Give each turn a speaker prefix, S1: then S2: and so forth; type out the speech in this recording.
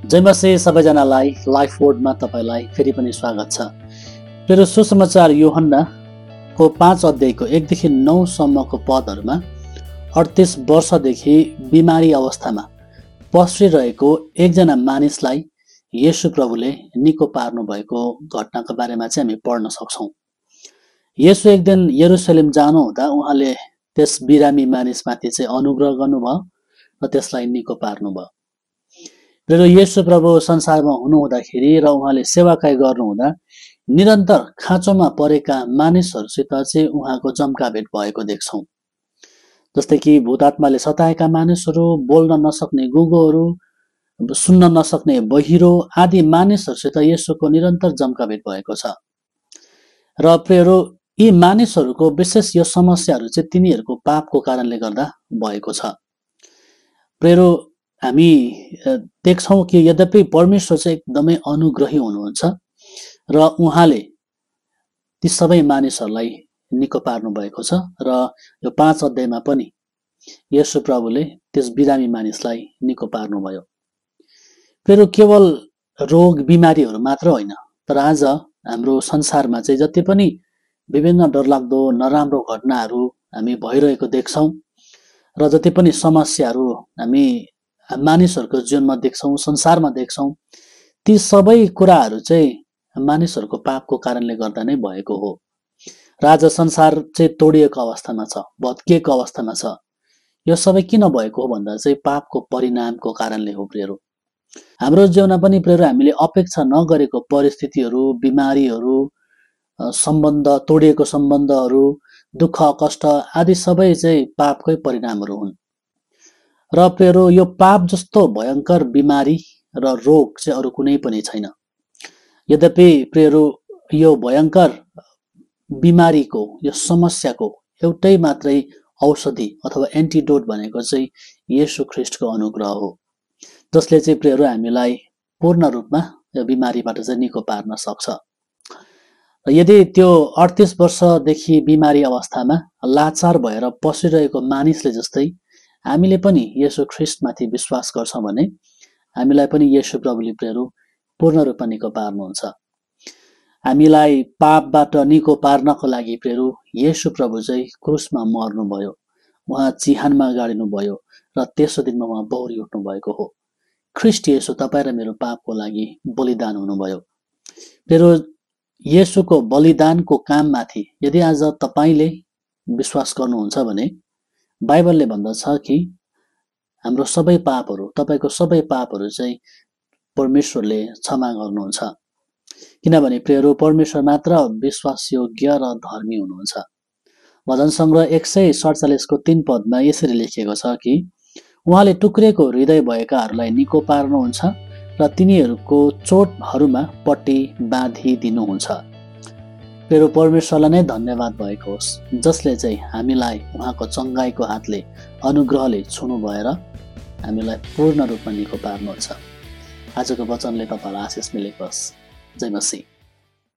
S1: जय मसीह सबैजनालाई लाइफ वर्डमा तपाईलाई फेरि पनि स्वागत छ। मेरो सुसमाचार यूहन्नाको 5 अध्यायको 1 देखि 9 सम्मको पदहरूमा 38 वर्षदेखि बिमारी अवस्थामा पस्रिरहेको एकजना मानिसलाई येशू प्रभुले निको पार्नु भएको घटनाको बारेमा चाहिँ हामी पढ्न सक्छौं। येशू एक दिन यरुशलेम जानुहुँदा उहाँले त्यस बिरामी मानिसमाथि चाहिँ अनुग्रह गर्नुभयो र त्यसलाई निको पार्नुभयो। र येशू प्रभु संसारमा हुनुहुँदाखेरि र उहाँले सेवाकाई गर्नुहुँदा निरन्तर खाँचोमा परेका मानिसहरूसित चाहिँ उहाँको जम्काभेट भएको देख्छौं। जस्तै कि भूतआत्माले सताएका मानिसहरू, बोल्न नसक्ने गुङ्गोहरू, सुन्न नसक्ने बहिरो आदि मानिसहरूसित येशूको निरन्तर जम्काभेट भएको छ। र प्रियहरू, यी मानिसहरूको विशेष यो समस्याहरू चाहिँ तिनीहरूको पापको कारणले गर्दा भएको छ। प्रियहरू, हामी देख्छौं कि यद्यपि परमेश्वर चाहिँ एकदमै अनुग्रही हुनुहुन्छ र उहाँले ती सबै मानिसहरूलाई निको पार्नु भएको छ र यो 5 अध्यायमा पनि येशू प्रभुले त्यस बिरामी मानिसलाई निको पार्नुभयो। फेरि केवल रोग बिमारीहरू मात्र होइन, तर आज हाम्रो संसारमा चाहिँ जति पनि विभिन्न डरलाग्दो नराम्रो घटनाहरू हामी भइरहेको देख्छौं र जति पनि समस्याहरू हामी मानिसहरूको जीवनमा देख्छौं, संसारमा देख्छौं, ती सबै कुराहरू चाहिँ मानिसहरूको पापको कारणले गर्दा नै भएको हो। र आज संसार चाहिँ तोडिएको अवस्थामा छ, भत्किएको अवस्थामा छ। यो सबै किन भएको हो भन्दा चाहिँ पापको परिणामको कारणले हो। प्रियहरू, हाम्रो जीवनमा पनि प्रियहरू हामीले अपेक्षा नगरेको परिस्थितिहरू, बिमारीहरू, सम्बन्ध तोडिएको सम्बन्धहरू, दुःख कष्ट आदि सबै चाहिँ पापकै परिणामहरू हुन्। र प्रियहरू, यो पाप जस्तो भयंकर बिमारी र रोग चाहिँ अरू कुनै पनि छैन। यद्यपि प्रियहरू, यो भयंकर बिमारीको, यो समस्याको एउटै मात्रै औषधि अथवा एन्टिडोट भनेको चाहिँ येशू ख्रीष्टको अनुग्रह हो, जसले चाहिँ प्रियहरू हामीलाई पूर्ण रूपमा यो बिमारीबाट चाहिँ निको पार्न सक्छ। र यदि त्यो 38 वर्षदेखि बिमारी अवस्थामा लाचार भएर पसिरहेको मानिसले जस्तै हामीले पनि येशू ख्रीष्टमाथि विश्वास गर्छौं भने हामीलाई पनि येशू प्रभुले प्रियहरू पूर्ण रूपमा निको पार्नुहुन्छ। हामीलाई पापबाट निको पार्नको लागि प्रियहरू येशू प्रभु चाहिँ क्रुसमा मर्नुभयो, उहाँ चिहानमा गाडिनु भयो र तेस्रो दिनमा उहाँ बौरी उठ्नु भएको हो। ख्रीष्ट येशू तपाईँ र मेरो पापको लागि बलिदान हुनुभयो। प्रियहरू, येशूको बलिदानको काममाथि यदि आज तपाईले विश्वास गर्नुहुन्छ भने बाइबलले भन्दछ कि हाम्रो सबै पापहरू, तपाईको सबै पापहरू चाहिँ परमेश्वरले क्षमा गर्नुहुन्छ। किनभने प्रियहरू, परमेश्वर मात्र विश्वासयोग्य र धर्मी हुनुहुन्छ। भजन संग्रह 147 को 3 पदमा यसरी लेखिएको छ कि उहाँले टुक्रेको हृदय भएकाहरूलाई निको पार्नुहुन्छ र तिनीहरूको चोटहरूमा पट्टी बाँधिदिनुहुन्छ। प्रियहरू, परमेश्वरलाई नै धन्यवाद भएको होस् जसले चाहिँ हामीलाई उहाँको चङ्गाईको हातले, अनुग्रहले छुनु भएर हामीलाई पूर्ण रूपमा निको पार्नुहुन्छ। आजको वचनले तपाईलाई आशिष मिलेको होस्। जय मसीह।